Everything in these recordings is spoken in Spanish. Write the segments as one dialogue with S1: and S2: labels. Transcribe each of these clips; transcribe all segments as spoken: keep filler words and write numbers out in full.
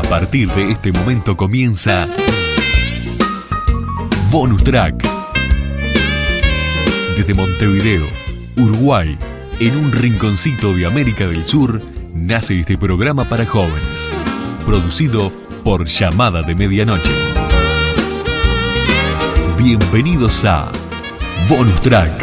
S1: partir de este momento comienza Bonus Track. Desde Montevideo, Uruguay, en un rinconcito de América del Sur, nace este programa para jóvenes, producido por Llamada de Medianoche. Bienvenidos a Bonus Track.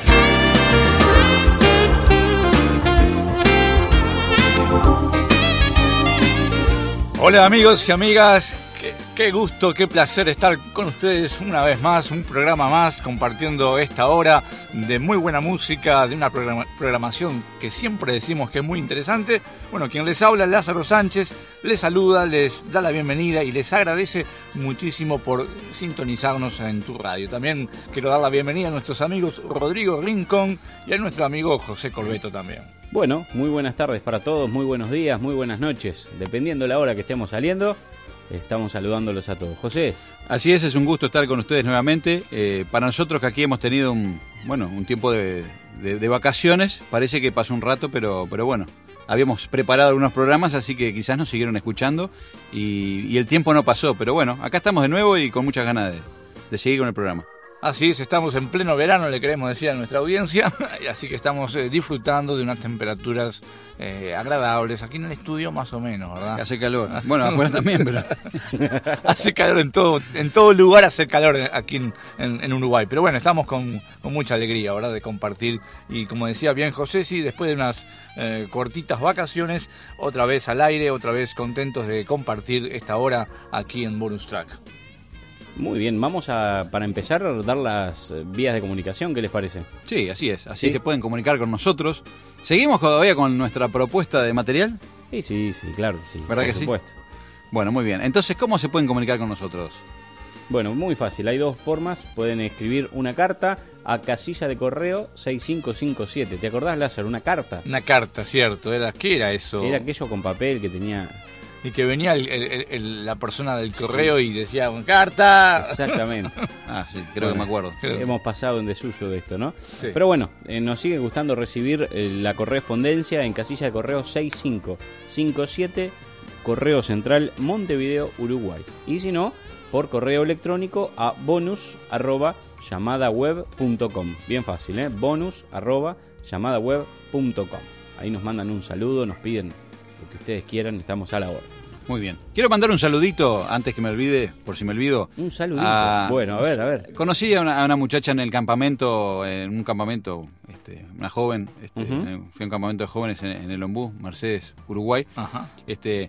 S2: Hola amigos y amigas, qué, qué gusto, qué placer estar con ustedes una vez más, un programa más, compartiendo esta hora de muy buena música, de una programa, programación que siempre decimos que es muy interesante. Bueno, quien les habla, Lázaro Sánchez, les saluda, les da la bienvenida y les agradece muchísimo por sintonizarnos en tu radio. También quiero dar la bienvenida a nuestros amigos Rodrigo Rincón y a nuestro amigo José Colbeto también.
S3: Bueno, muy buenas tardes para todos, muy buenos días, muy buenas noches. Dependiendo la hora que estemos saliendo, estamos saludándolos a todos. José.
S4: Así es, es un gusto estar con ustedes nuevamente. Eh, para nosotros que aquí hemos tenido un, bueno, un tiempo de, de, de vacaciones, parece que pasó un rato, pero, pero bueno, habíamos preparado algunos programas, así que quizás nos siguieron escuchando y, y el tiempo no pasó. Pero bueno, acá estamos de nuevo y con muchas ganas de, de seguir con el programa.
S2: Así es, estamos en pleno verano, le queremos decir a nuestra audiencia, así que estamos eh, disfrutando de unas temperaturas eh, agradables, aquí en el estudio más o menos, ¿verdad?
S4: Hace calor, bueno, afuera también, pero...
S2: hace calor en todo, en todo lugar hace calor aquí en, en, en Uruguay, pero bueno, estamos con, con mucha alegría, ¿verdad?, de compartir, y como decía bien José, sí, después de unas eh, cortitas vacaciones, otra vez al aire, otra vez contentos de compartir esta hora aquí en Bonus Track.
S3: Muy bien, vamos a, para empezar, dar las vías de comunicación, ¿qué les parece?
S4: Sí, así es, así
S3: ¿Sí?
S4: se pueden comunicar con nosotros. ¿Seguimos todavía con nuestra propuesta de material?
S3: Sí, sí, sí, claro que sí.
S4: ¿Verdad
S3: por
S4: que
S3: supuesto.
S4: sí? Bueno, muy bien. Entonces, ¿cómo se pueden comunicar con nosotros?
S3: Bueno, muy fácil, hay dos formas. Pueden escribir una carta a casilla de correo seis cinco cinco siete. ¿Te acordás, Lázaro? Una carta.
S2: Una carta, cierto. Era, ¿qué era eso?
S3: Era aquello con papel que tenía...
S2: Y que venía el, el, el, la persona del correo sí. Y decía, ¡carta!
S3: Exactamente.
S4: Ah, sí, creo bueno, que me acuerdo.
S3: Creo. Hemos pasado en desuso de esto, ¿no?
S2: Sí.
S3: Pero bueno, eh, nos sigue gustando recibir eh, la correspondencia en casilla de correo seis cinco cinco siete, Correo Central, Montevideo, Uruguay. Y si no, por correo electrónico a bonus arroba llamadaweb punto com. Bien fácil, ¿eh? bonus arroba llamadaweb punto com. Ahí nos mandan un saludo, nos piden lo que ustedes quieran, estamos a la orden.
S4: Muy bien. Quiero mandar un saludito, antes que me olvide, por si me olvido.
S3: Un saludito.
S4: A...
S3: Bueno, a ver, a ver.
S4: Conocí a una, a una muchacha en el campamento, en un campamento, este, una joven, este, uh-huh. Fui a un campamento de jóvenes en, en el Ombú, Mercedes, Uruguay.
S2: Ajá.
S4: Este,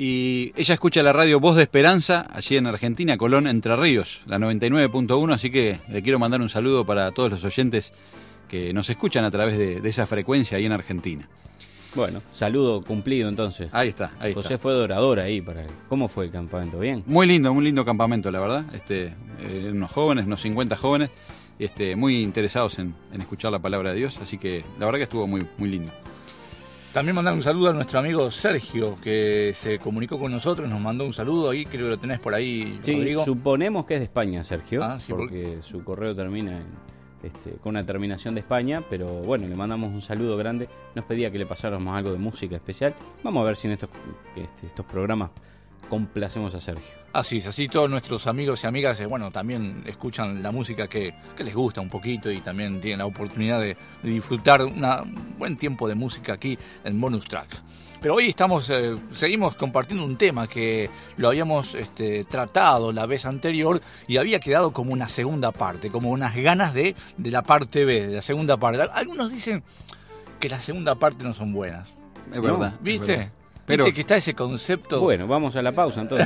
S4: y ella escucha la radio Voz de Esperanza, allí en Argentina, Colón, Entre Ríos, la noventa y nueve punto uno, así que le quiero mandar un saludo para todos los oyentes que nos escuchan a través de, de esa frecuencia ahí en Argentina.
S3: Bueno, saludo cumplido entonces.
S4: Ahí está, ahí
S3: José
S4: está.
S3: fue orador ahí para él. ¿Cómo fue el campamento? ¿Bien?
S4: Muy lindo, muy lindo campamento, la verdad. Este, eh, unos jóvenes, unos cincuenta jóvenes, este, muy interesados en, en escuchar la palabra de Dios, así que la verdad que estuvo muy, muy lindo.
S2: También mandar un saludo a nuestro amigo Sergio, que se comunicó con nosotros, nos mandó un saludo ahí, creo que lo tenés por ahí,
S3: sí,
S2: Rodrigo.
S3: Suponemos que es de España, Sergio,
S2: ah, sí,
S3: porque por... su correo termina en... Este, con una terminación de España, pero bueno, le mandamos un saludo grande. Nos pedía que le pasáramos algo de música especial. Vamos a ver si en estos, este, estos programas complacemos a Sergio.
S2: Así es, así todos nuestros amigos y amigas, eh, bueno, también escuchan la música que, que les gusta un poquito y también tienen la oportunidad de, de disfrutar una, un buen tiempo de música aquí en Bonus Track. Pero hoy estamos, eh, seguimos compartiendo un tema que lo habíamos este, tratado la vez anterior y había quedado como una segunda parte, como unas ganas de, de la parte B, de la segunda parte. Algunos dicen que la segunda parte no son buenas.
S4: Es verdad.
S2: ¿No? ¿Viste?
S4: Es verdad.
S2: Pero, ¿viste
S3: Pero,
S2: que está ese concepto?
S3: Bueno, vamos a la pausa entonces.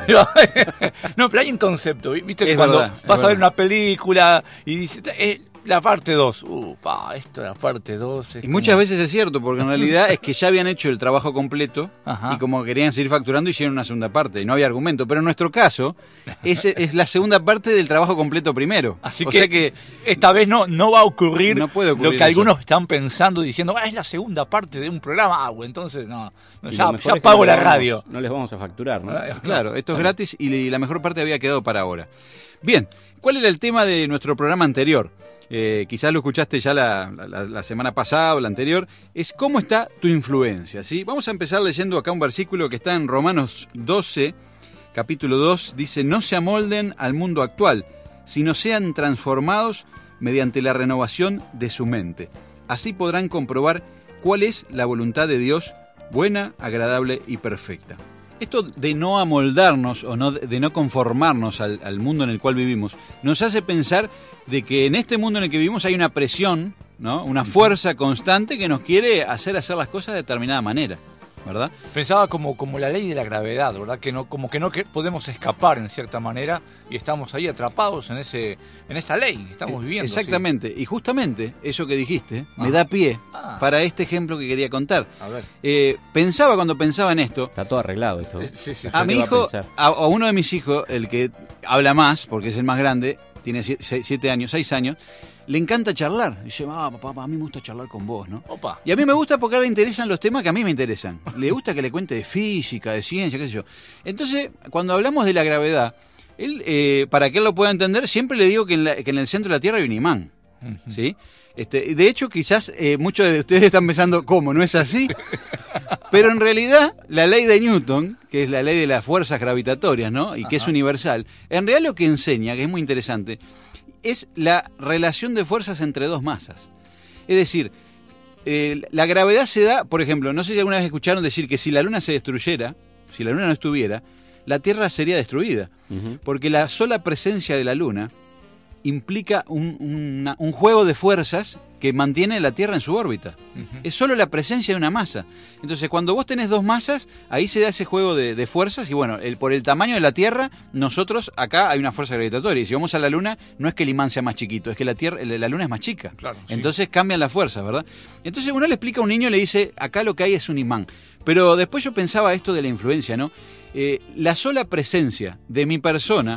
S2: No, pero hay un concepto, ¿viste? Que
S4: es
S2: cuando
S4: verdad,
S2: vas a ver
S4: verdad.
S2: una película y dices, eh, la parte dos, uh, pa, esto de la parte dos.
S4: Y
S2: como...
S4: muchas veces es cierto, porque en realidad es que ya habían hecho el trabajo completo.
S2: Ajá.
S4: Y como querían seguir facturando, hicieron una segunda parte y no había argumento. Pero en nuestro caso, es, es la segunda parte del trabajo completo primero.
S2: Así
S4: o
S2: que,
S4: sea que
S2: esta vez no, no va a ocurrir,
S4: no puede ocurrir
S2: lo que
S4: eso.
S2: algunos están pensando diciendo, ah, es la segunda parte de un programa, ah, bueno, entonces no, no
S3: Y
S2: ya,
S3: lo mejor
S2: ya
S3: es que
S2: pago
S3: no
S2: la
S3: le vamos-
S2: radio.
S3: No les vamos a facturar, ¿no?
S4: Claro, esto es gratis y la mejor parte había quedado para ahora. Bien, ¿cuál era el tema de nuestro programa anterior? Eh, quizás lo escuchaste ya la, la, la semana pasada o la anterior. Es cómo está tu influencia, ¿sí? Vamos a empezar leyendo acá un versículo que está en Romanos doce, capítulo dos, dice: no se amolden al mundo actual, sino sean transformados mediante la renovación de su mente. Así podrán comprobar cuál es la voluntad de Dios, buena, agradable y perfecta. Esto de no amoldarnos o no, de no conformarnos al, al mundo en el cual vivimos, nos hace pensar de que en este mundo en el que vivimos hay una presión, ¿no? Una fuerza constante que nos quiere hacer hacer las cosas de determinada manera, ¿verdad?
S2: Pensaba como, como la ley de la gravedad, ¿verdad? Que no, como que no que podemos escapar en cierta manera y estamos ahí atrapados en ese, en esta ley, estamos viviendo.
S4: Exactamente,
S2: ¿sí?
S4: Y justamente eso que dijiste
S2: ah.
S4: me da pie
S2: ah.
S4: para este ejemplo que quería contar.
S2: A ver.
S4: Eh, pensaba cuando pensaba en esto.
S3: Está todo arreglado esto.
S2: Eh, sí, sí.
S4: A mi hijo, a, a uno de mis hijos, el que habla más, porque es el más grande, tiene siete, siete años, seis años, le encanta charlar. Dice, ah, papá, a mí me gusta charlar con vos, ¿no?
S2: Opa.
S4: Y a mí me gusta porque le interesan los temas que a mí me interesan. Le gusta que le cuente de física, de ciencia, qué sé yo. Entonces, cuando hablamos de la gravedad, él, eh, para que él lo pueda entender, siempre le digo que en, la, que en el centro de la Tierra hay un imán, uh-huh. ¿sí? Este, de hecho, quizás eh, muchos de ustedes están pensando, ¿cómo? ¿No es así? Pero en realidad, la ley de Newton, que es la ley de las fuerzas gravitatorias, ¿no? Y que Ajá. es universal, en realidad lo que enseña, que es muy interesante, es la relación de fuerzas entre dos masas. Es decir, eh, la gravedad se da, por ejemplo, no sé si alguna vez escucharon decir que si la Luna se destruyera, si la Luna no estuviera, la Tierra sería destruida. Uh-huh. Porque la sola presencia de la Luna implica un, una, un juego de fuerzas que mantiene la Tierra en su órbita. Uh-huh. Es solo la presencia de una masa. Entonces, cuando vos tenés dos masas, ahí se da ese juego de, de fuerzas. Y bueno, el, por el tamaño de la Tierra, nosotros acá hay una fuerza gravitatoria. Y si vamos a la Luna, no es que el imán sea más chiquito, es que la, tierra, la Luna es más chica.
S2: Claro,
S4: Entonces
S2: sí.
S4: cambian las fuerzas, ¿verdad? Entonces uno le explica a un niño y le dice, acá lo que hay es un imán. Pero después yo pensaba esto de la influencia, ¿no? Eh, la sola presencia de mi persona,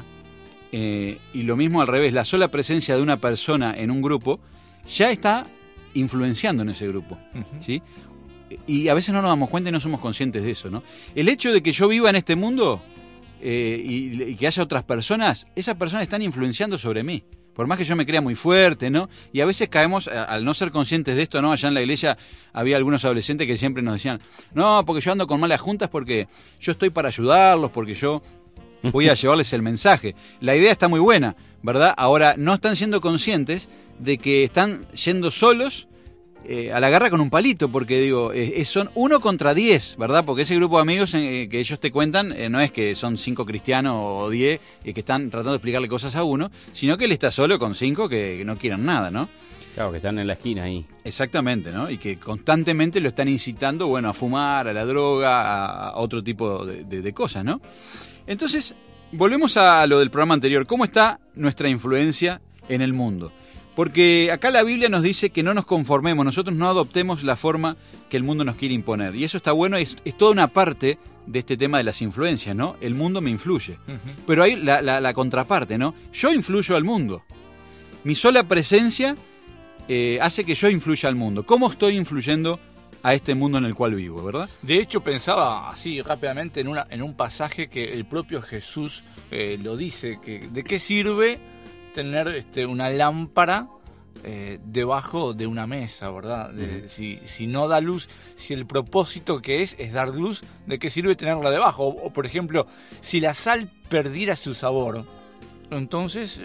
S4: eh, y lo mismo al revés, la sola presencia de una persona en un grupo, ya está influenciando en ese grupo, uh-huh. ¿sí? Y a veces no nos damos cuenta y no somos conscientes de eso, ¿no? El hecho de que yo viva en este mundo eh, y, y que haya otras personas, esas personas están influenciando sobre mí. Por más que yo me crea muy fuerte, ¿no? Y a veces caemos, al no ser conscientes de esto, ¿no? Allá en la iglesia había algunos adolescentes que siempre nos decían, no, porque yo ando con malas juntas porque yo estoy para ayudarlos, porque yo voy a llevarles el mensaje. La idea está muy buena, ¿verdad? Ahora, no están siendo conscientes de que están yendo solos eh, a la guerra con un palito, porque digo, eh, son uno contra diez, ¿verdad? Porque ese grupo de amigos eh, que ellos te cuentan, eh, no es que son cinco cristianos o diez eh, que están tratando de explicarle cosas a uno, sino que él está solo con cinco que, que no quieran nada, ¿no?
S3: Claro, que están en la esquina ahí.
S4: Exactamente, ¿no? Y que constantemente lo están incitando, bueno, a fumar, a la droga, a, a otro tipo de, de, de cosas, ¿no? Entonces, volvemos a lo del programa anterior. ¿Cómo está nuestra influencia en el mundo? Porque acá la Biblia nos dice que no nos conformemos, nosotros no adoptemos la forma que el mundo nos quiere imponer. Y eso está bueno, es, es toda una parte de este tema de las influencias, ¿no? El mundo me influye. Uh-huh. Pero hay la, la, la contraparte, ¿no? Yo influyo al mundo. Mi sola presencia eh, hace que yo influya al mundo. ¿Cómo estoy influyendo a este mundo en el cual vivo, verdad?
S2: De hecho, pensaba así rápidamente en, una, en un pasaje que el propio Jesús eh, lo dice, que ¿de qué sirve tener este, una lámpara eh, debajo de una mesa, verdad? De, uh-huh. si, si no da luz, si el propósito que es es dar luz, ¿de qué sirve tenerla debajo? O, o por ejemplo, si la sal perdiera su sabor, entonces,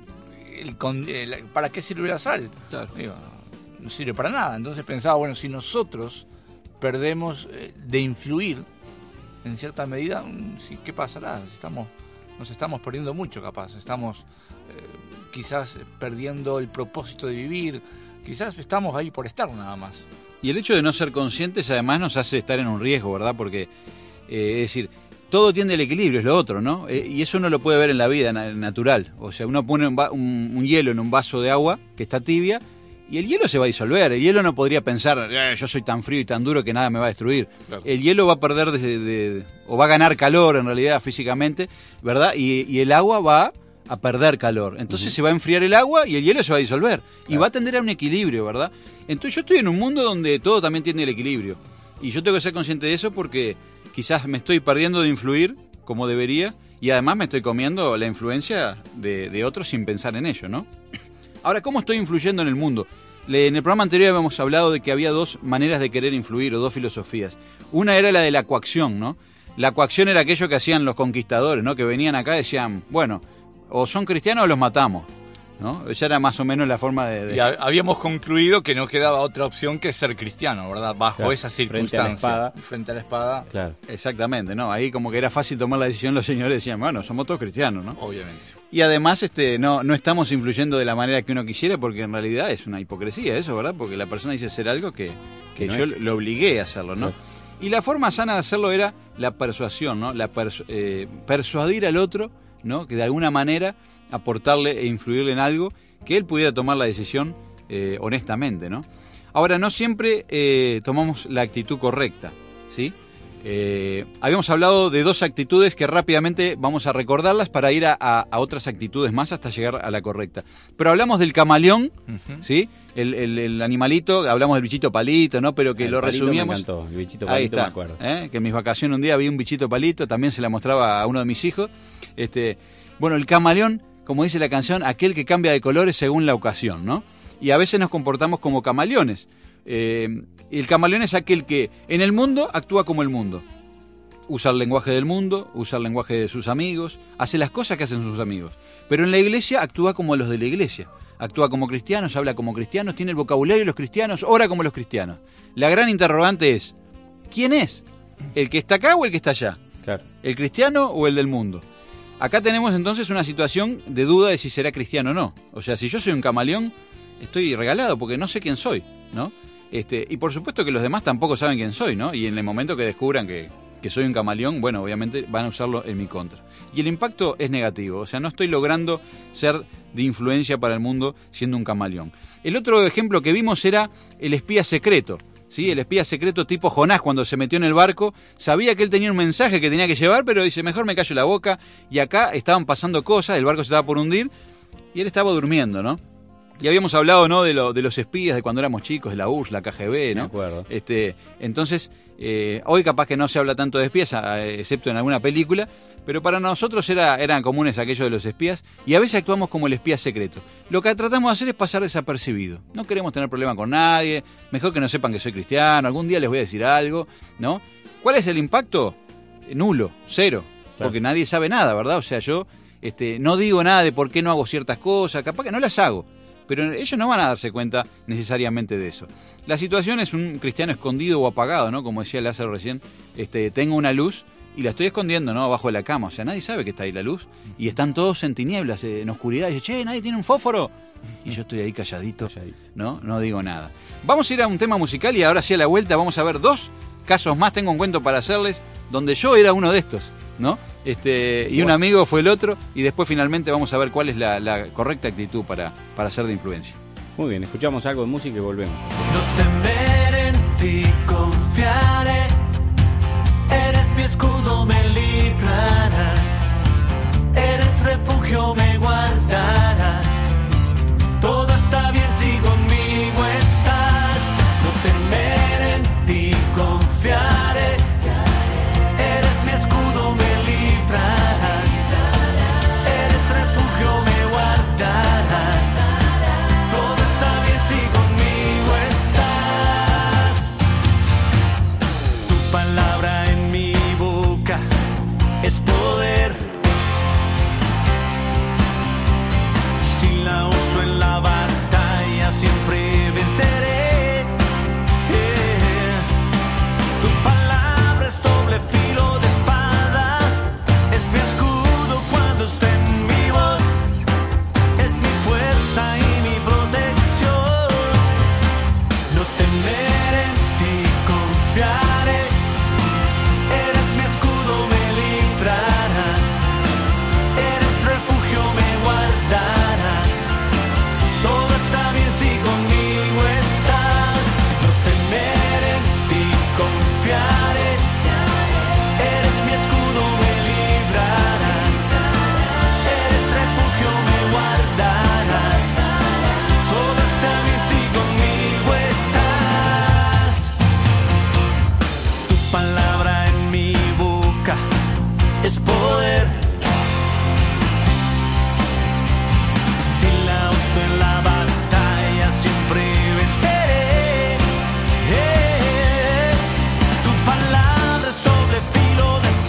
S2: el, el, ¿para qué sirve la sal?
S4: Claro.
S2: Digo, no sirve para nada. Entonces pensaba, bueno, si nosotros perdemos eh, de influir en cierta medida, ¿sí? ¿Qué pasará? Estamos, nos estamos perdiendo mucho, capaz. Estamos eh, quizás perdiendo el propósito de vivir. Quizás estamos ahí por estar nada más.
S4: Y el hecho de no ser conscientes además nos hace estar en un riesgo, ¿verdad? Porque, eh, es decir, todo tiende al equilibrio, es lo otro, ¿no? Eh, y eso uno lo puede ver en la vida na- natural. O sea, uno pone un, va- un, un hielo en un vaso de agua que está tibia, y el hielo se va a disolver. El hielo no podría pensar, eh, yo soy tan frío y tan duro que nada me va a destruir. Claro. El hielo va a perder, de, de, de, o va a ganar calor en realidad físicamente, ¿verdad? Y, y el agua va a perder calor. Entonces uh-huh. se va a enfriar el agua y el hielo se va a disolver. Claro. Y va a tender a un equilibrio, ¿verdad? Entonces yo estoy en un mundo donde todo también tiene el equilibrio. Y yo tengo que ser consciente de eso porque quizás me estoy perdiendo de influir como debería y además me estoy comiendo la influencia de, de otros sin pensar en ello, ¿no? Ahora, ¿cómo estoy influyendo en el mundo? En el programa anterior habíamos hablado de que había dos maneras de querer influir o dos filosofías. Una era la de la coacción, ¿no? la coacción era aquello que hacían los conquistadores, ¿no? Que venían acá y decían, bueno, o son cristianos o los matamos, ¿no? Esa era más o menos la forma de... de...
S2: Y habíamos concluido que no quedaba otra opción que ser cristiano, ¿verdad? Bajo claro, esa circunstancia.
S3: Frente a la espada.
S2: Frente a la espada.
S3: Claro.
S4: Exactamente, ¿no? Ahí como que era fácil tomar la decisión, los señores decían, bueno, somos todos cristianos, ¿no?
S2: Obviamente.
S4: Y además este no, no estamos influyendo de la manera que uno quisiera, porque en realidad es una hipocresía eso, ¿verdad? Porque la persona dice hacer algo que, que no yo es. lo obligué a hacerlo, ¿no? Claro. Y la forma sana de hacerlo era la persuasión, ¿no? La persu- eh, persuadir al otro, ¿no? Que de alguna manera aportarle e influirle en algo que él pudiera tomar la decisión eh, honestamente, ¿no? Ahora, no siempre eh, tomamos la actitud correcta, ¿sí? Eh, habíamos hablado de dos actitudes que rápidamente vamos a recordarlas para ir a, a, a otras actitudes más hasta llegar a la correcta. Pero hablamos del camaleón, uh-huh. ¿sí? El, el, el animalito, hablamos del bichito palito, ¿no? Pero que el lo resumíamos.
S3: Me encantó, el bichito palito.
S4: Ahí está,
S3: me acuerdo.
S4: ¿eh? Que en mis vacaciones un día vi un bichito palito, también se la mostraba a uno de mis hijos. Este, bueno, el camaleón, como dice la canción, aquel que cambia de colores según la ocasión, ¿no? Y a veces nos comportamos como camaleones. Eh, el camaleón es aquel que en el mundo actúa como el mundo. Usa el lenguaje del mundo, usa el lenguaje de sus amigos, hace las cosas que hacen sus amigos. Pero en la iglesia actúa como los de la iglesia. Actúa como cristianos, habla como cristianos, tiene el vocabulario de los cristianos, ora como los cristianos. La gran interrogante es, ¿quién es? ¿El que está acá o el que está allá?
S3: Claro.
S4: ¿El cristiano o el del mundo? Acá tenemos entonces una situación de duda de si será cristiano o no. O sea, si yo soy un camaleón, estoy regalado porque no sé quién soy, ¿no? Este, y por supuesto que los demás tampoco saben quién soy, ¿no? Y en el momento que descubran que, que soy un camaleón, bueno, obviamente van a usarlo en mi contra. Y el impacto es negativo, o sea, no estoy logrando ser de influencia para el mundo siendo un camaleón. El otro ejemplo que vimos era el espía secreto, ¿sí? El espía secreto tipo Jonás, cuando se metió en el barco, sabía que él tenía un mensaje que tenía que llevar, pero dice, mejor me callo la boca. Y acá estaban pasando cosas, el barco se estaba por hundir y él estaba durmiendo, ¿no? Y habíamos hablado, ¿no? de, lo, de los espías de cuando éramos chicos, de la U R S S, la K G B, ¿no?
S3: Me acuerdo.
S4: Este, entonces, eh, hoy capaz que no se habla tanto de espías, excepto en alguna película, pero para nosotros era, eran comunes aquellos de los espías, y a veces actuamos como el espía secreto. Lo que tratamos de hacer es pasar desapercibido. No queremos tener problema con nadie, mejor que no sepan que soy cristiano, algún día les voy a decir algo, ¿no? ¿Cuál es el impacto? Nulo, cero, claro. Porque nadie sabe nada, ¿verdad? O sea, yo este, no digo nada de por qué no hago ciertas cosas, capaz que no las hago. Pero ellos no van a darse cuenta necesariamente de eso. La situación es un cristiano escondido o apagado, ¿no? Como decía Lázaro recién, este, tengo una luz y la estoy escondiendo, ¿no? Abajo de la cama. O sea, nadie sabe que está ahí la luz. Y están todos en tinieblas, eh, en oscuridad. Y dice, che, nadie tiene un fósforo. Y yo estoy ahí calladito, ¿no? No digo nada. Vamos a ir a un tema musical y ahora sí a la vuelta vamos a ver dos casos más. Tengo un cuento para hacerles donde yo era uno de estos, ¿no? Este, y un amigo fue el otro, y después finalmente vamos a ver cuál es la, la correcta actitud para, para ser de influencia.
S3: Muy bien, escuchamos algo de música y volvemos.
S5: No temeré en ti, confiaré, eres mi escudo, me librarás, eres refugio, me guardarás, todo está bien si conmigo estás. No temeré en ti, confiaré, eres mi escudo, me librarás, eres refugio, me guardarás, todo está bien si conmigo estás. Tu palabra en mi boca es poder, si la uso en la batalla siempre venceré. Yeah. Tu palabra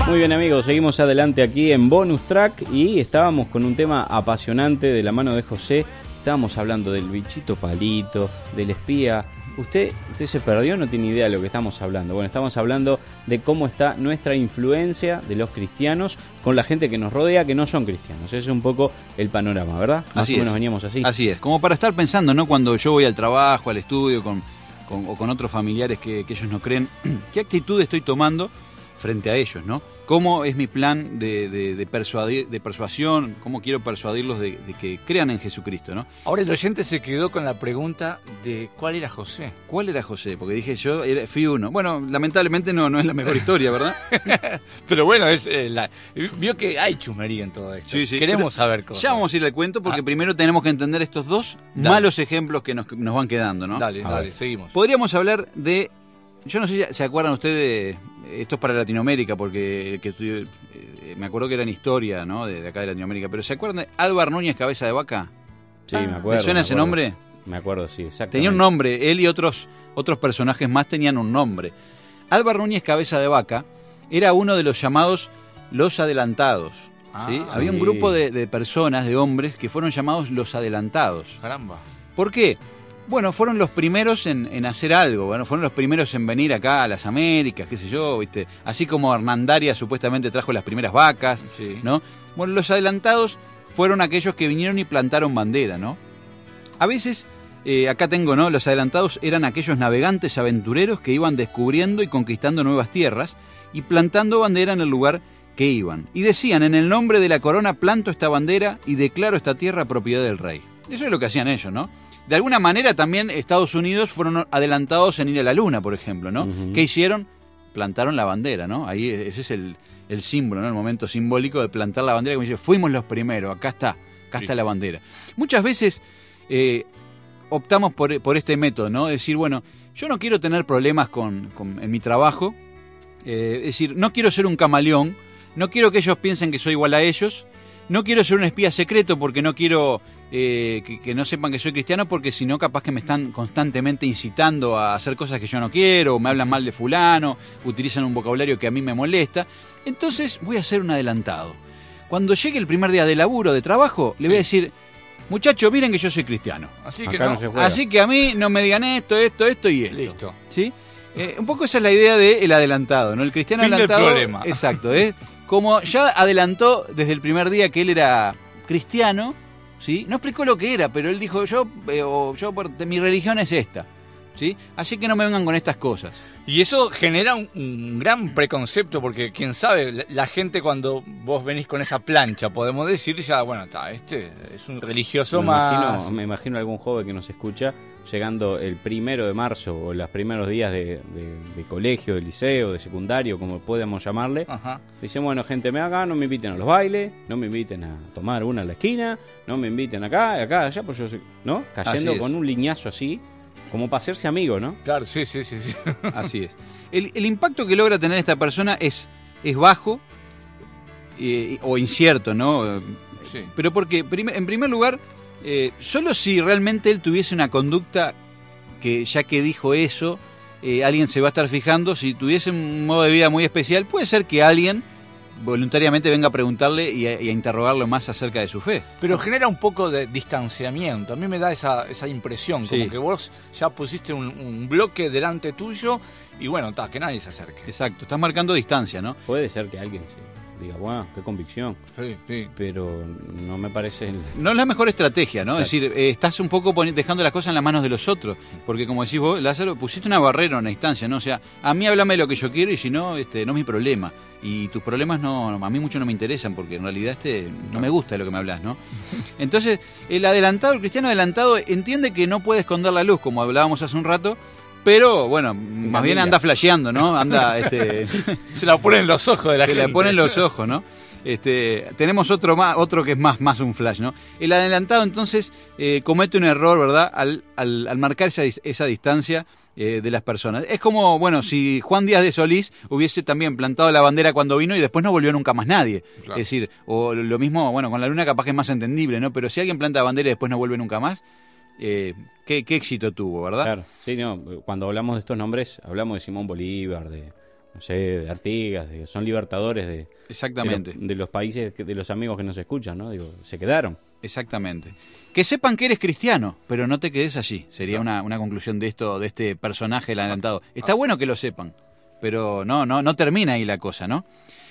S3: Muy bien, amigos, seguimos adelante aquí en Bonus Track y estábamos con un tema apasionante de la mano de José. Estábamos hablando del bichito palito, del espía. Usted, usted se perdió, no tiene idea de lo que estamos hablando. Bueno, estamos hablando de cómo está nuestra influencia de los cristianos con la gente que nos rodea que no son cristianos. Ese es un poco el panorama, ¿verdad? Más
S4: Así
S3: o menos
S4: es.
S3: veníamos así.
S4: Así es, como para estar pensando, ¿no? Cuando yo voy al trabajo, al estudio, con, con, o con otros familiares que, que ellos no creen, ¿qué actitud estoy tomando frente a ellos, ¿no? ¿Cómo es mi plan de, de, de, persuadir, de persuasión? ¿Cómo quiero persuadirlos de, de que crean en Jesucristo, ¿no?
S2: Ahora el oyente se quedó con la pregunta de ¿cuál era José?
S4: ¿Cuál era José? Porque dije yo, era, fui uno. Bueno, lamentablemente no, no es la mejor historia, ¿verdad?
S2: Pero bueno, es eh, la, vio que hay chumería en todo esto.
S4: Sí, sí.
S2: Queremos
S4: Pero
S2: saber cosas.
S4: Ya vamos a ir al cuento porque
S2: Ah.
S4: primero tenemos que entender estos dos
S2: Dale.
S4: malos ejemplos que nos, nos van quedando, ¿no?
S2: Dale,
S3: A
S2: dale,
S3: ver.
S2: seguimos.
S4: Podríamos hablar de... Yo no sé si se acuerdan ustedes, esto es para Latinoamérica, porque el que estudió, eh, me acuerdo que era en historia, ¿no? De, de acá de Latinoamérica, pero ¿se acuerdan de Álvar Núñez Cabeza de Vaca?
S3: Sí, me acuerdo.
S4: ¿Le suena
S3: me
S4: ese
S3: acuerdo.
S4: nombre?
S3: Me acuerdo, sí, exactamente.
S4: Tenía un nombre, él y otros, otros personajes más tenían un nombre. Álvar Núñez Cabeza de Vaca era uno de los llamados los adelantados. ¿sí?
S2: Ah,
S4: Había un
S3: sí.
S4: grupo de, de personas, de hombres, que fueron llamados los adelantados.
S2: Caramba.
S4: ¿Por qué? Bueno, fueron los primeros en, en hacer algo, bueno, fueron los primeros en venir acá a las Américas, qué sé yo, ¿viste? Así como Hernandaria supuestamente trajo las primeras vacas,
S2: Sí.
S4: ¿no? Bueno, los adelantados fueron aquellos que vinieron y plantaron bandera, ¿no? A veces, eh, acá tengo, ¿no? Los adelantados eran aquellos navegantes aventureros que iban descubriendo y conquistando nuevas tierras y plantando bandera en el lugar que iban. Y decían, en el nombre de la corona planto esta bandera y declaro esta tierra propiedad del rey. Eso es lo que hacían ellos, ¿no? De alguna manera también Estados Unidos fueron adelantados en ir a la luna, por ejemplo, ¿no?
S3: Ujú.
S4: ¿Qué hicieron? Plantaron la bandera, ¿no? Ahí ese es el, el símbolo, ¿no? El momento simbólico de plantar la bandera, como dice, fuimos los primeros, acá está, acá
S2: Sí.
S4: está la bandera. Muchas veces eh, optamos por, por este método, ¿no? Decir, bueno, yo no quiero tener problemas con, con- en mi trabajo, eh, es decir, no quiero ser un camaleón, no quiero que ellos piensen que soy igual a ellos, no quiero ser un espía secreto porque no quiero eh, que, que no sepan que soy cristiano, porque si no capaz que me están constantemente incitando a hacer cosas que yo no quiero, o me hablan mal de fulano, utilizan un vocabulario que a mí me molesta. Entonces voy a ser un adelantado. Cuando llegue el primer día de laburo, de trabajo, le voy a decir, muchachos, miren que yo soy cristiano.
S2: Así que
S3: Acá
S2: no.
S3: no se juega.
S4: Así que a mí no me digan esto, esto, esto y esto.
S2: Listo.
S4: ¿Sí? Eh, un poco esa es la idea del adelantado, ¿no? El cristiano
S2: Fin del
S4: adelantado.
S2: problema.
S4: Exacto, ¿eh? Como ya adelantó desde el primer día que él era cristiano, ¿sí? No explicó lo que era, pero él dijo, yo, eh, o yo por, de, mi religión es esta, ¿sí? Así que no me vengan con estas cosas.
S2: Y eso genera un, un gran preconcepto, porque quién sabe, la, la gente cuando vos venís con esa plancha, podemos decir ya, bueno, está, este es un religioso
S3: me
S2: más.
S3: imagino, me imagino algún joven que nos escucha llegando el primero de marzo o los primeros días de, de- de colegio, de liceo, de secundario, como podamos llamarle.
S2: Ajá.
S3: Dicen, bueno, gente, me haga, no me inviten a los bailes, no me inviten a tomar una en la esquina, no me inviten acá, acá, allá, pues yo soy, ¿no? Cayendo
S4: Así es.
S3: con un liñazo así, como para hacerse amigo, ¿no?
S2: Claro, sí, sí, sí, sí.
S4: Así es. El, el impacto que logra tener esta persona es, es bajo eh, o incierto, ¿no?
S2: Sí.
S4: Pero porque, prim- en primer lugar, eh, solo si realmente él tuviese una conducta que, ya que dijo eso, eh, alguien se va a estar fijando, si tuviese un modo de vida muy especial, puede ser que alguien voluntariamente venga a preguntarle y a, y a interrogarlo más acerca de su fe.
S2: Pero genera un poco de distanciamiento. A mí me da esa, esa impresión, como
S4: Sí.
S2: que vos ya pusiste un, un bloque delante tuyo y bueno, está, que nadie se acerque.
S4: Exacto, estás marcando distancia, ¿no?
S3: Puede ser que alguien se diga, bueno, qué convicción,
S2: Sí, sí.
S3: pero no me parece... el-
S4: No es la mejor estrategia, ¿no?
S3: Exacto.
S4: Es decir, eh, estás un poco poni- dejando las cosas en las manos de los otros. Porque como decís vos, Lázaro, pusiste una barrera, una distancia, ¿no? O sea, a mí háblame de lo que yo quiero y si no, este, no es mi problema. Y tus problemas no, no- a mí mucho no me interesan porque en realidad este no me gusta de lo que me hablas, ¿no? Entonces, el adelantado, el cristiano adelantado entiende que no puede esconder la luz, como hablábamos hace un rato, pero bueno, más bien
S3: familia.
S4: anda flasheando, ¿no? Anda, este...
S2: Se la ponen los ojos de la
S4: se
S2: gente.
S4: le ponen los ojos, ¿no? Este, tenemos otro más, otro que es más, más un flash, ¿no? El adelantado entonces eh, comete un error, ¿verdad? Al, al, al marcar esa, dis- esa distancia eh, de las personas. Es como, bueno, si Juan Díaz de Solís hubiese también plantado la bandera cuando vino y después no volvió nunca más nadie.
S2: Claro.
S4: Es decir, o lo mismo, bueno, con la luna capaz que es más entendible, ¿no? Pero si alguien planta bandera y después no vuelve nunca más, eh, ¿qué, qué éxito tuvo, ¿verdad?
S3: Claro, sí, no, cuando hablamos de estos nombres, hablamos de Simón Bolívar, de, no sé, de Artigas, de- son libertadores de,
S4: Exactamente.
S3: de, los, de los países, que- de los amigos que nos escuchan, ¿no? Digo, se quedaron.
S4: Exactamente. Que sepan que eres cristiano, pero no te quedes allí. Sería
S2: No.
S4: una, una conclusión de esto, de este personaje del adelantado. Está bueno que lo sepan, pero no, no, no termina ahí la cosa, ¿no?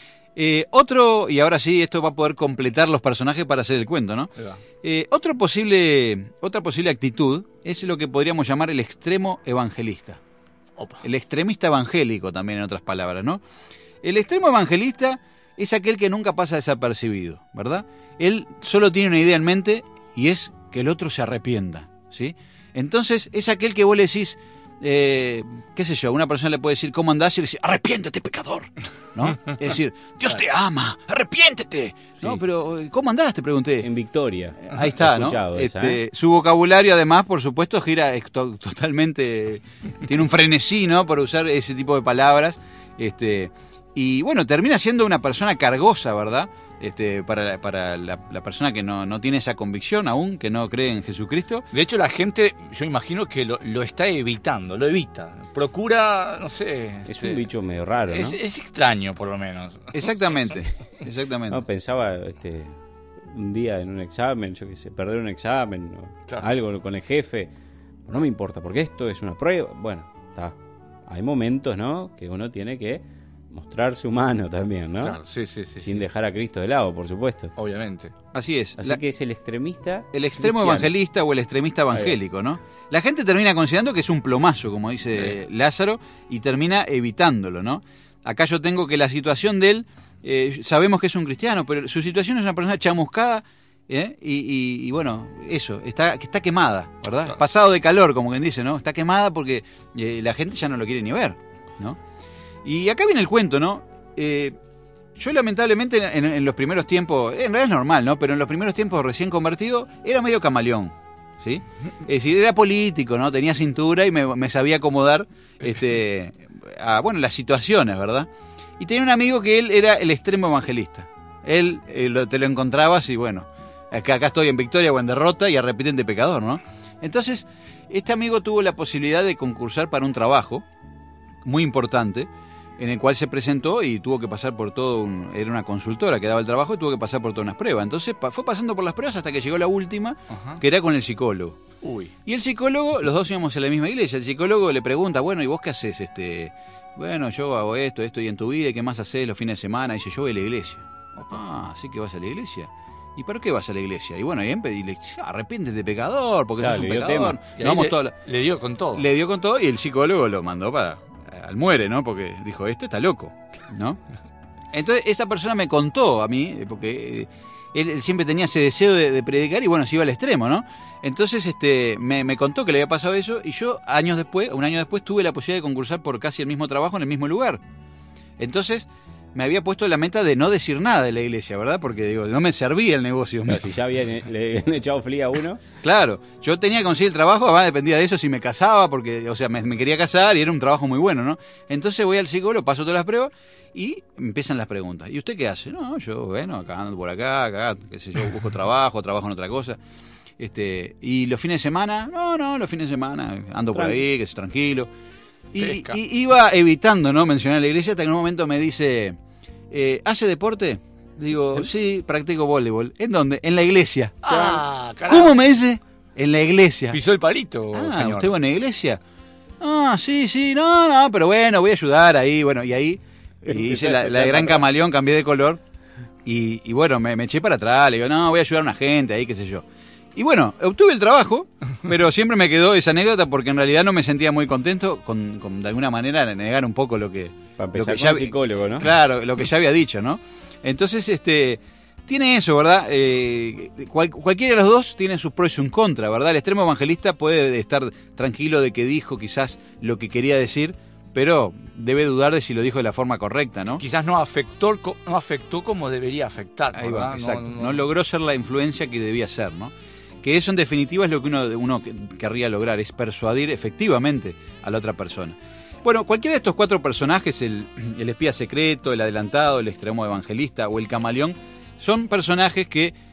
S4: Eh, otro, y ahora sí, esto va a poder completar los personajes para hacer el cuento, ¿no?
S2: Ahí va.
S4: Eh, otro posible, otra posible actitud es lo que podríamos llamar el extremo evangelista.
S2: Opa.
S4: El extremista evangélico también, en otras palabras, ¿no? El extremo evangelista es aquel que nunca pasa desapercibido, ¿verdad? Él solo tiene una idea en mente y es que el otro se arrepienta, ¿sí? Entonces es aquel que vos le decís, eh, qué sé yo, una persona le puede decir cómo andás y le dice, arrepiéntete, pecador, ¿no? Es decir, Dios te ama, arrepiéntete. No,
S3: Sí.
S4: pero ¿cómo andás? Te pregunté.
S3: En Victoria.
S4: Ahí está,
S3: He
S4: ¿no?
S3: escuchado esa,
S4: Este,
S3: ¿eh?
S4: Su vocabulario, además, por supuesto, gira es to- totalmente. Tiene un frenesí, ¿no? Por usar ese tipo de palabras. Este, y bueno, termina siendo una persona cargosa, ¿verdad? Este, para la, para la, la persona que no, no tiene esa convicción aún, que no cree en Jesucristo.
S2: De hecho, la gente, yo imagino que lo, lo está evitando, lo evita. Procura, no sé.
S3: Es
S2: este,
S3: un bicho medio raro, ¿no?
S2: Es, es extraño, por lo menos.
S4: Exactamente, exactamente.
S3: No, pensaba este, un día en un examen, yo qué sé, perder un examen, o
S2: Claro.
S3: algo con el jefe. No me importa, porque esto es una prueba. Bueno, está. Hay momentos, ¿no? Que uno tiene que mostrarse humano también, ¿no?
S2: Claro, sí, sí, sí.
S3: Sin
S2: sí.
S3: dejar a Cristo de lado, por supuesto.
S2: Obviamente.
S4: Así es.
S3: Así
S4: La-
S3: que es el extremista.
S4: El extremo
S3: cristiano.
S4: evangelista o el extremista evangélico, ¿no? La gente termina considerando que es un plomazo, como dice
S2: Sí.
S4: Lázaro, y termina evitándolo, ¿no? Acá yo tengo que la situación de él, eh, sabemos que es un cristiano, pero su situación es una persona chamuscada, ¿eh? y, y- y bueno, eso, está, está quemada, ¿verdad?
S2: Claro.
S4: Pasado de calor, como quien dice, ¿no? Está quemada porque eh, la gente ya no lo quiere ni ver, ¿no? Y acá viene el cuento, ¿no? Eh, yo lamentablemente en, en los primeros tiempos, en realidad es normal, ¿no? Pero en los primeros tiempos recién convertido, era medio camaleón, ¿sí? Es decir, era político, ¿no? Tenía cintura y me, me sabía acomodar este, a, bueno, las situaciones, ¿verdad? Y tenía un amigo que él era el extremo evangelista. Él eh, lo- te lo encontrabas y bueno, acá, acá estoy en victoria o en derrota y arrepentente pecador, ¿no? Entonces, este amigo tuvo la posibilidad de concursar para un trabajo muy importante, en el cual se presentó y tuvo que pasar por todo un... Era una consultora que daba el trabajo y tuvo que pasar por todas unas pruebas. Entonces pa- fue pasando por las pruebas hasta que llegó la última,
S2: Ajá.
S4: que era con el psicólogo.
S2: Uy.
S4: Y el psicólogo, los dos íbamos a la misma iglesia, el psicólogo le pregunta, bueno, ¿y vos qué haces? Este, bueno, yo hago esto, esto y en tu vida, ¿y qué más haces los fines de semana? Y dice, yo voy a la iglesia. Ah, ¿sí que vas a la iglesia? ¿Y por qué vas a la iglesia? Y bueno, y empe- y le dice, arrepiéntete, pecador, porque
S3: Claro,
S4: sos un
S3: le dio
S4: pecador.
S3: tema.
S2: Y
S4: Nos
S2: ahí
S4: vamos
S2: le,
S4: toda la-
S2: le dio con todo.
S4: le dio con todo y el psicólogo lo mandó para al muere, ¿no? Porque dijo, este está loco, ¿no? Entonces esa persona me contó a mí, eh, porque eh, él, él siempre tenía ese deseo de, de predicar y bueno, se iba al extremo, ¿no? Entonces este me, me contó que le había pasado eso y yo años después, un año después, tuve la posibilidad de concursar por casi el mismo trabajo en el mismo lugar. Entonces me había puesto la meta de no decir nada de la iglesia, ¿verdad? Porque digo, no me servía el negocio.
S3: Claro, si ya habían, le habían echado fría a uno.
S4: Claro, yo tenía que conseguir el trabajo, además dependía de eso si me casaba, porque, o sea, me, me quería casar y era un trabajo muy bueno, ¿no? Entonces voy al psicólogo, paso todas las pruebas y empiezan las preguntas. ¿Y usted qué hace? No, yo, bueno, acá ando por acá, acá, qué sé yo, busco trabajo, trabajo en otra cosa. Este, y los fines de semana, no, no, los fines de semana ando por
S3: Tranqui.
S4: ahí, que es tranquilo. Y,
S2: Pesca.
S4: y iba evitando, ¿no? Mencionar la iglesia hasta que en un momento me dice, eh, ¿hace deporte? Digo, sí, practico voleibol. ¿En dónde? En la iglesia.
S2: Ah, carajo.
S4: ¿Cómo me dice? En la iglesia.
S2: Pisó el palito,
S4: Ah,
S2: señor.
S4: ¿usted va a una iglesia? Ah, sí, sí, no, no, pero bueno, voy a ayudar ahí, bueno, y ahí y hice la, la de gran camaleón, cambié de color y, y bueno, me, me eché para atrás, le digo, no, voy a ayudar a una gente ahí, qué sé yo. Y bueno, obtuve el trabajo, pero siempre me quedó esa anécdota porque en realidad no me sentía muy contento con, con de alguna manera negar un poco lo que...
S3: Para
S4: lo
S3: empezar
S4: que
S3: con el
S4: vi-
S3: psicólogo, ¿no?
S4: Claro, lo que ya había dicho, ¿no? Entonces, este, tiene eso, ¿verdad? Eh, cual- cualquiera de los dos tiene sus pros y sus contras, ¿verdad? El extremo evangelista puede estar tranquilo de que dijo quizás lo que quería decir, pero debe dudar de si lo dijo de la forma correcta, ¿no?
S2: Quizás no afectó, co- no afectó como debería afectar.
S4: Ahí va,
S2: ¿verdad?
S4: exacto. No, logró ser la influencia que debía ser, ¿no? Que eso en definitiva es lo que uno, uno que- querría lograr, es persuadir efectivamente a la otra persona. Bueno, cualquiera de estos cuatro personajes, el, el espía secreto, el adelantado, el extremo evangelista o el camaleón, son personajes que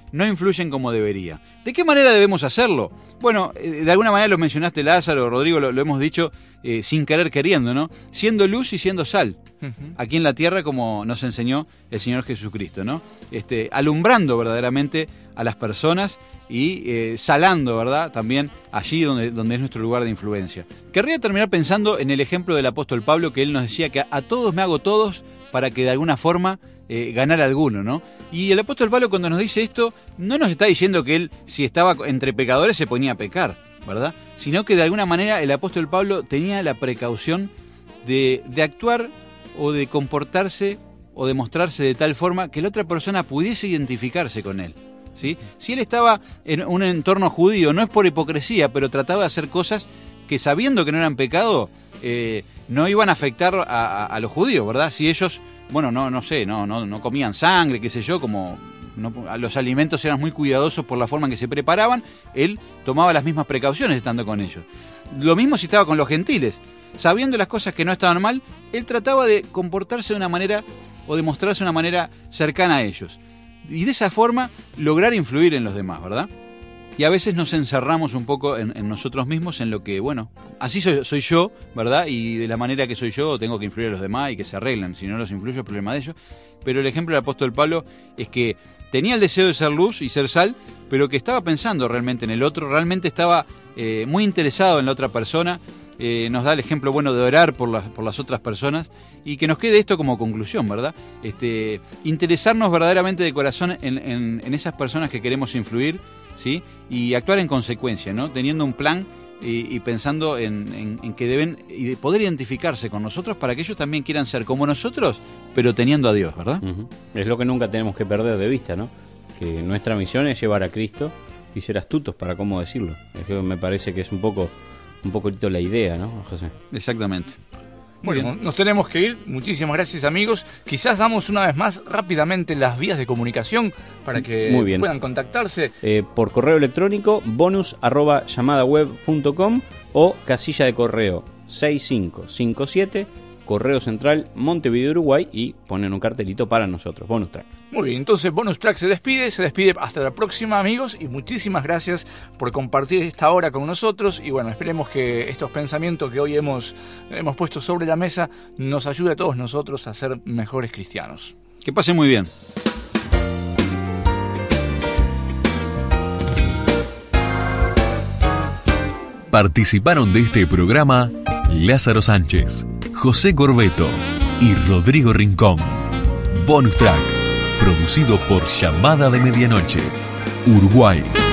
S4: no influyen como debería. ¿De qué manera debemos hacerlo? Bueno, eh, de alguna manera lo mencionaste, Lázaro, Rodrigo, lo, lo hemos dicho eh, sin querer queriendo, ¿no? Siendo luz y siendo sal, uh-huh. aquí en la tierra, como nos enseñó el Señor Jesucristo, ¿no? Este, alumbrando verdaderamente a las personas y eh, salando, ¿verdad?, también allí donde, donde es nuestro lugar de influencia. Querría terminar pensando en el ejemplo del apóstol Pablo, que él nos decía que a, a todos me hago todos para que de alguna forma eh, ganara alguno, ¿no? Y el apóstol Pablo, cuando nos dice esto, no nos está diciendo que él, si estaba entre pecadores, se ponía a pecar, ¿verdad? Sino que de alguna manera el apóstol Pablo tenía la precaución de, de actuar o de comportarse o de mostrarse de tal forma que la otra persona pudiese identificarse con él, ¿sí? Si él estaba en un entorno judío, no es por hipocresía, pero trataba de hacer cosas que, sabiendo que no eran pecado, eh, no iban a afectar a, a, a los judíos, ¿verdad? Si ellos, bueno, no no sé, no no, no comían sangre, qué sé yo, como no, los alimentos eran muy cuidadosos por la forma en que se preparaban, él tomaba las mismas precauciones estando con ellos. Lo mismo si estaba con los gentiles. Sabiendo las cosas que no estaban mal, él trataba de comportarse de una manera o de mostrarse de una manera cercana a ellos. Y de esa forma lograr influir en los demás, ¿verdad? Y a veces nos encerramos un poco en, en nosotros mismos, en lo que, bueno, así soy, soy yo, ¿verdad? Y de la manera que soy yo tengo que influir a los demás y que se arreglen. Si no los influyo, es problema de ellos. Pero el ejemplo del apóstol Pablo es que tenía el deseo de ser luz y ser sal, pero que estaba pensando realmente en el otro, realmente estaba eh, muy interesado en la otra persona. Eh, nos da el ejemplo bueno de orar por las, por las otras personas, y que nos quede esto como conclusión, ¿verdad? Este, interesarnos verdaderamente de corazón en, en, en esas personas que queremos influir, ¿sí? Y actuar en consecuencia, ¿no? Teniendo un plan y, y pensando en, en, en que deben y de poder identificarse con nosotros para que ellos también quieran ser como nosotros, pero teniendo a Dios, ¿verdad? Uh-huh.
S3: Es lo que nunca tenemos que perder de vista, ¿no? Que nuestra misión es llevar a Cristo y ser astutos para cómo decirlo. Es que me parece que es un poco un poquito la idea, ¿no, José?
S4: Exactamente.
S2: Bueno, nos tenemos que ir. Muchísimas gracias, amigos. Quizás damos una vez más rápidamente las vías de comunicación para que puedan contactarse.
S3: Eh, por correo electrónico, bonus arroba llamadaweb punto com o casilla de correo seis cinco cinco siete, Correo Central, Montevideo, Uruguay, y ponen un cartelito para nosotros, Bonus Track.
S2: Muy bien, entonces Bonus Track se despide, se despide hasta la próxima, amigos, y muchísimas gracias por compartir esta hora con nosotros, y bueno, esperemos que estos pensamientos que hoy hemos, hemos puesto sobre la mesa nos ayude a todos nosotros a ser mejores cristianos.
S4: Que pasen muy bien.
S1: Participaron de este programa Lázaro Sánchez, José Corbeto y Rodrigo Rincón. Bonus Track, producido por Llamada de Medianoche, Uruguay.